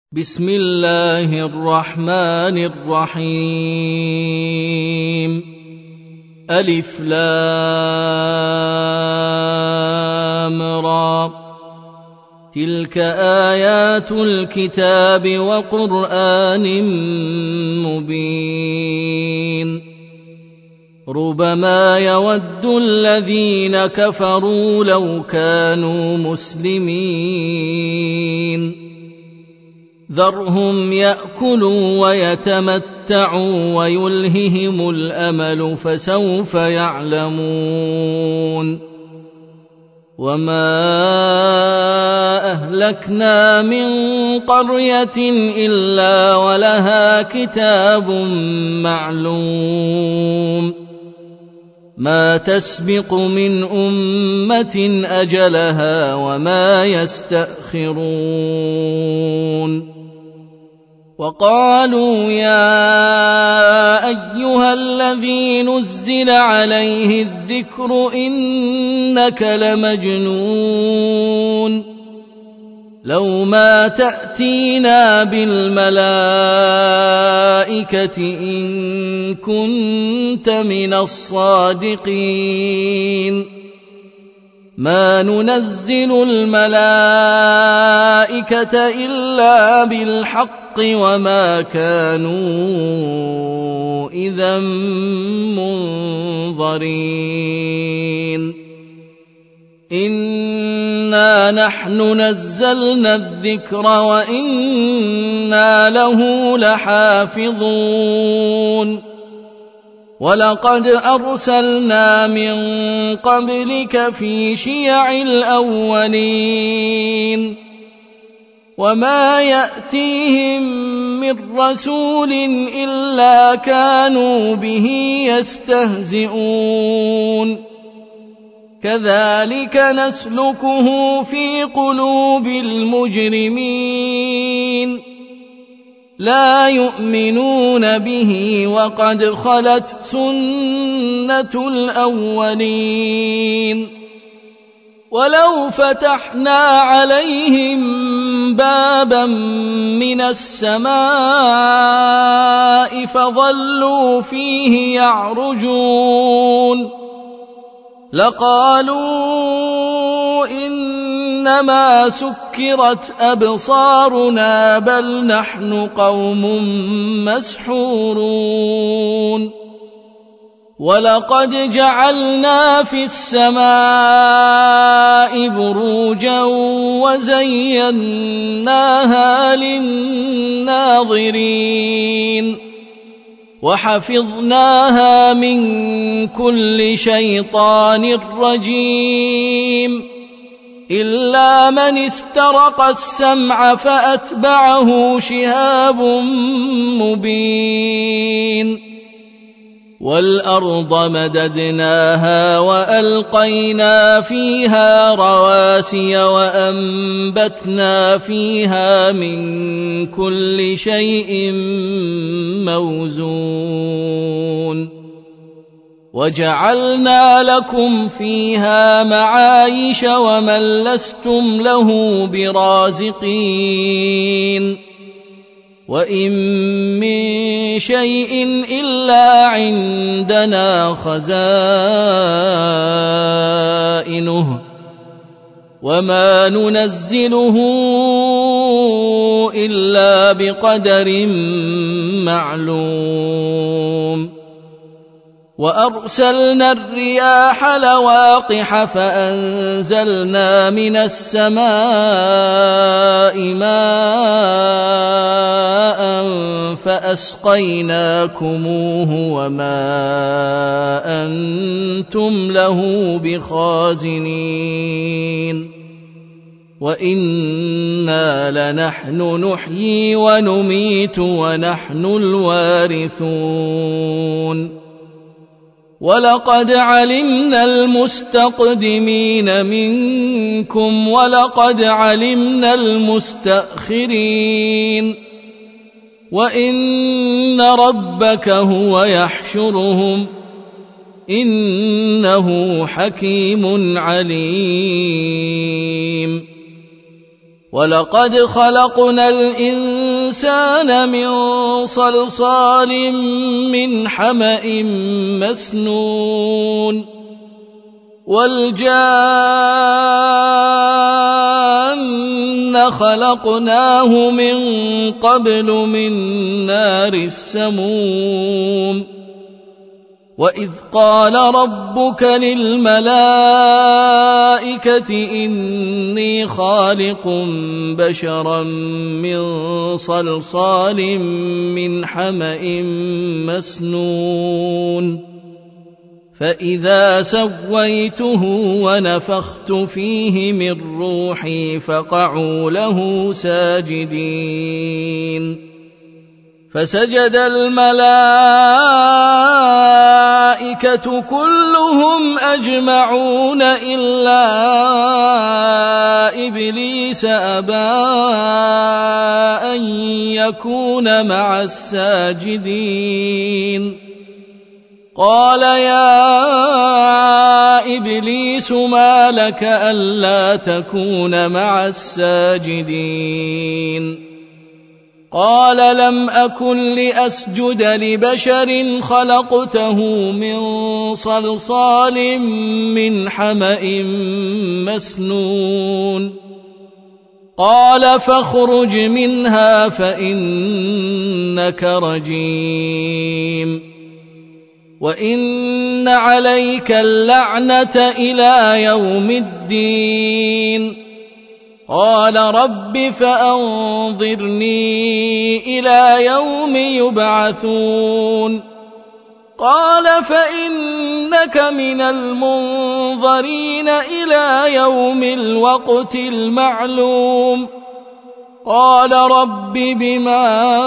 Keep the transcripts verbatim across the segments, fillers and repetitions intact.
بسم الله الرحمن الرحيم ألف لام را تلك آيات الكتاب وقرآن مبين ربما يود الذين كفروا لو كانوا مسلمين ذرهم يأكلوا ويتمتعوا ويلههم الأمل فسوف يعلمون وما أهلكنا من قرية إلا ولها كتاب معلوم ما تسبق من أمة أجلها وما يستأخرون وقالوا يا أيها الذي نزل عليه الذكر إنك لمجنون لو ما تأتينا بالملائكة إن كنت من الصادقين ما ننزل الملائكة إلا بالحق وما كانوا إذا منظرين إنا نحن نزلنا الذكر وإنا له لحافظون ولقد أرسلنا من قبلك في شيع الأولين وما يأتيهم من رسول إلا كانوا به يستهزئون كذلك نسلكه في قلوب المجرمين لا يؤمنون به وقد خلت سنة الأولين ولو فتحنا عليهم بابا من السماء فظلوا فيه يعرجون لقالوا إنما سكرت أبصارنا بل نحن قوم مسحورون ولقد جعلنا في السماء بروجا وزيناها للناظرين وحفظناها من كل شيطان رجيم إلا من استرق السمع فأتبعه شهاب مبين والأرض مددناها وألقينا فيها رواسي وأنبتنا فيها من كل شيء موزون وجعلنا لكم فيها معايش ومن لستم له برازقين وإن من شيء إلا عندنا خزائنه وما ننزله إلا بقدر معلوم وأرسلنا الرياح لواقح فأنزلنا من السماء ماء فأسقيناكموه وما أنتم له بخازنين وإنا لنحن نحيي ونميت ونحن الوارثون ولقد علمنا المستقدمين منكم ولقد علمنا المستأخرين وإن ربك هو يحشرهم إنه حكيم عليم ولقد خلقنا الإنسان من صلصال من حمأ مسنون والجان خلقناه من قبل من نار السموم وإذ قال ربك للملائكة إني خالق بشرا من صلصال من حمأ مسنون فإذا سويته ونفخت فيه من روحي فقعوا له ساجدين فسجد الملائكة كلهم أجمعون إلا إبليس أبى أن يكون مع الساجدين قال يا إبليس ما لك ألا تكون مع الساجدين قال لم أكن لأسجد لبشر خلقته من صلصال من حمأ مسنون قال فاخرج منها فإنك رجيم وإن عليك اللعنة إلى يوم الدين قال رب فأنظرني إلى يوم يبعثون قال فإنك من المنظرين إلى يوم الوقت المعلوم قال رب بما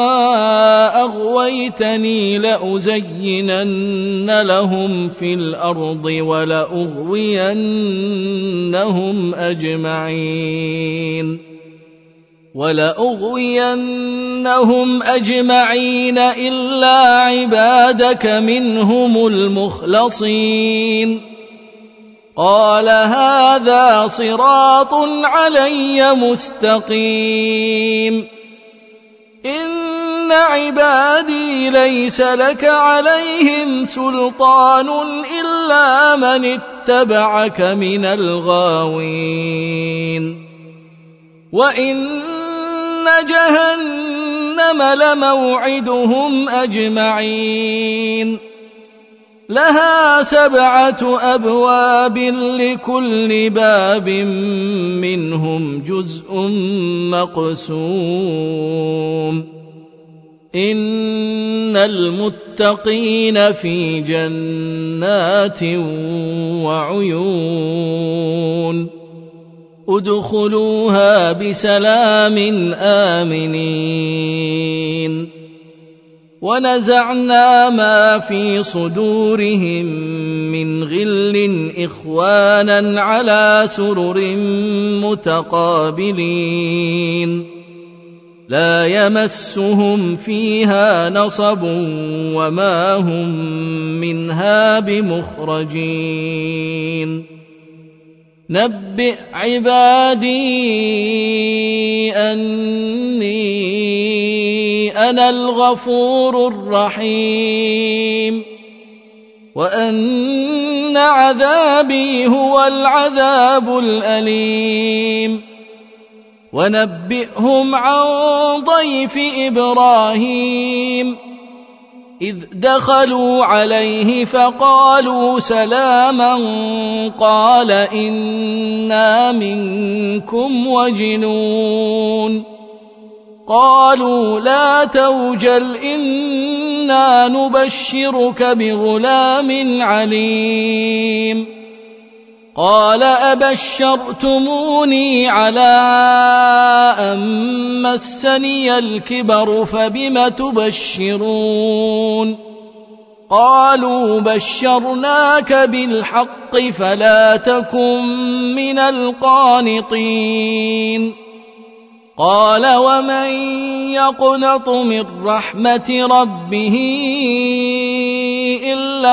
أغويتني لأزينن لهم في الأرض ولأغوينهم أجمعين ولأغوينهم أجمعين إلا عبادك منهم المخلصين قال هذا صراط علي مستقيم إن عبادي ليس لك عليهم سلطان إلا من اتبعك من الغاوين وإن جهنم لموعدهم أجمعين لها سبعة أبواب لكل باب منهم جزء مقسوم إن المتقين في جنات وعيون ادخلوها بسلام آمنين ونزعنا ما في صدورهم من غل إخوانا على سرر متقابلين لا يمسهم فيها نصب وما هم منها بمخرجين نبئ عبادي أني أنا الغفور الرحيم وأن عذابي هو العذاب الأليم ونبئهم عن ضيف إبراهيم إذ دخلوا عليه فقالوا سلاما قال إنا منكم وجلون قالوا لا توجل إنا نبشرك بغلام عليم قال أبشرتموني على أن مسني الكبر فبم تبشرون قالوا بشرناك بالحق فلا تكن من القانطين قال ومن يقنط من رحمة ربه إلا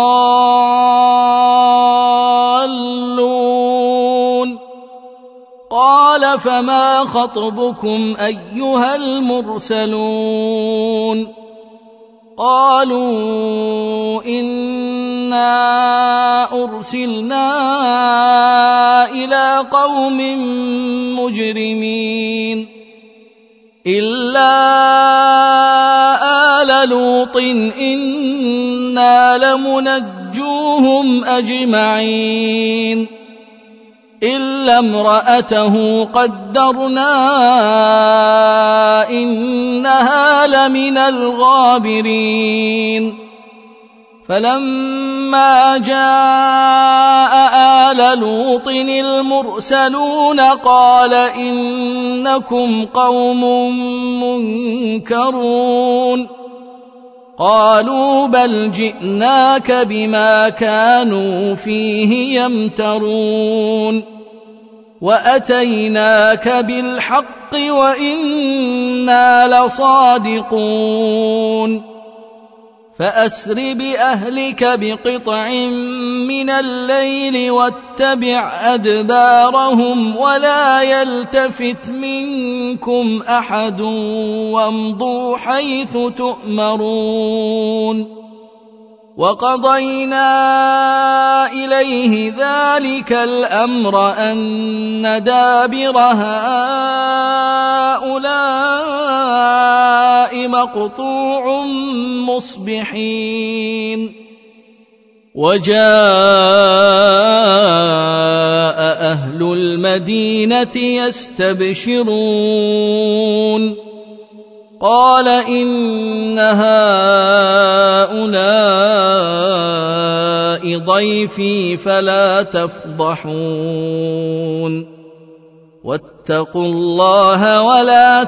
الضالون قال فما خطبكم أيها المرسلون قالوا إنا أرسلنا إلى قوم مجرمين إلا آل لوط إنا لمنجوهم أجمعين إلا امرأته قدرنا إنها لمن الغابرين فلما جاء آل لوط المرسلون قال إنكم قوم منكرون قالوا بل جئناك بما كانوا فيه يمترون وأتيناك بالحق وإنا لصادقون فأسر بأهلك بقطع من الليل واتبع أدبارهم ولا يلتفت منكم أحد وامضوا حيث تؤمرون وقضينا إليه ذلك الأمر أن دابر هؤلاء مقطوع مصبحين وجاء أهل المدينة يستبشرون قال إن هؤلاء ضيفي فلا تفضحون واتقوا الله ولا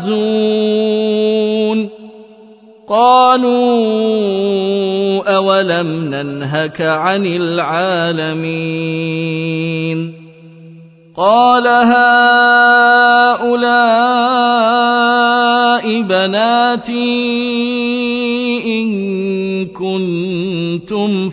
تخزون قالوا أولم ننهك عن العالمين قال هؤلاء بناتي إن كنتم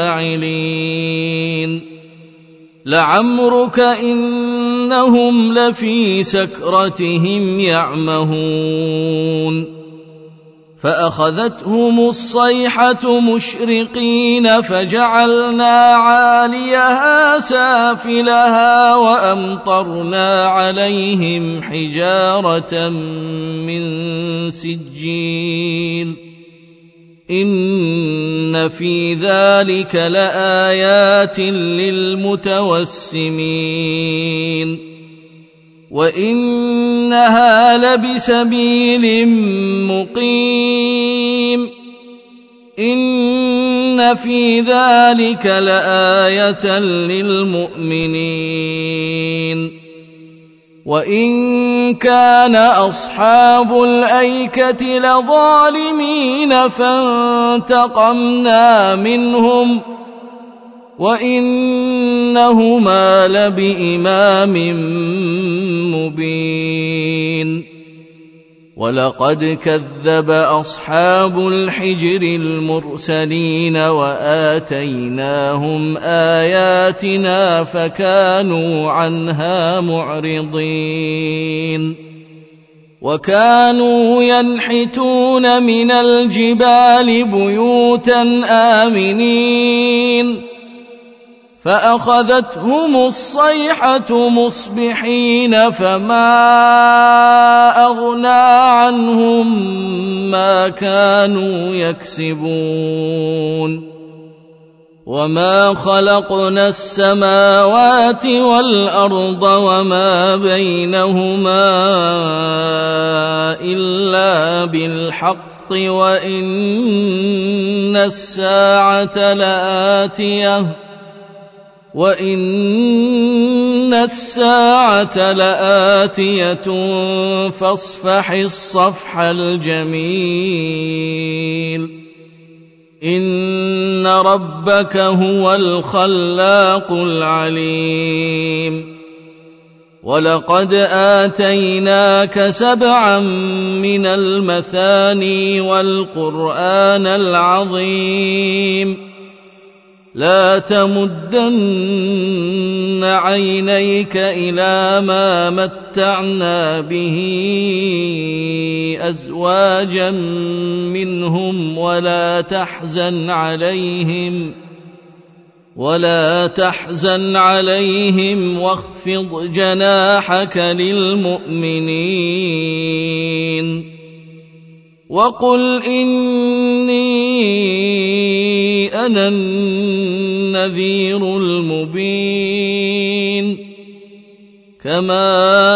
فاعلين لعمرك إنهم لفي سكرتهم يعمهون فأخذتهم الصيحة مشرقين فجعلنا عاليها سافلها وأمطرنا عليهم حجارة من سجيل إن في ذلك لآيات للمتوسمين وإنها لبسبيل مقيم إن في ذلك لآية للمؤمنين وإن كان أصحاب الأيكة لظالمين فانتقمنا منهم وإنهما لبإمام مبين ولقد كذب أصحاب الحجر المرسلين وآتيناهم آياتنا فكانوا عنها معرضين وكانوا ينحتون من الجبال بيوتا آمنين فأخذتهم الصيحة مصبحين فما أغنى عنهم ما كانوا يكسبون وما خلقنا السماوات والأرض وما بينهما إلا بالحق وإن الساعة لآتية وإن الساعة لآتية فاصفح الصفح الجميل إن ربك هو الخلاق العليم ولقد آتيناك سبعا من المثاني والقرآن العظيم لا تمدن عينيك إلى ما متعنا به أزواجا منهم ولا تحزن عليهم ولا تحزن عليهم واخفض جناحك للمؤمنين وقل إني أنا النذير المبين كما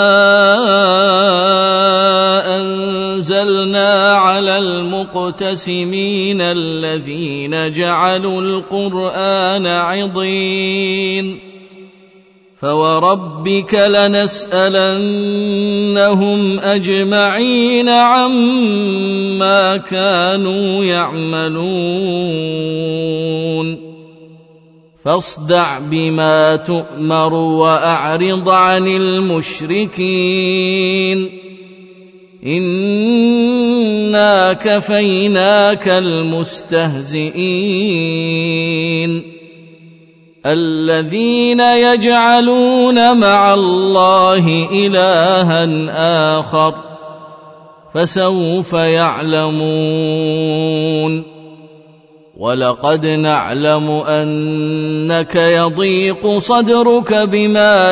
أنزلنا على المقتسمين الذين جعلوا القرآن عضين فوربك لنسألنهم أجمعين عما كانوا يعملون فاصدع بما تؤمر وأعرض عن المشركين إنا كفيناك المستهزئين الذين يجعلون مع الله إلها آخر فسوف يعلمون ولقد نعلم أنك يضيق صدرك بما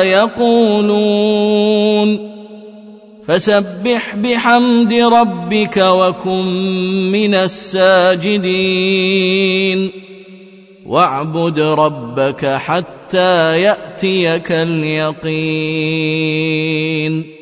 يقولون فسبح بحمد ربك وكن من الساجدين واعبد ربك حتى يأتيك اليقين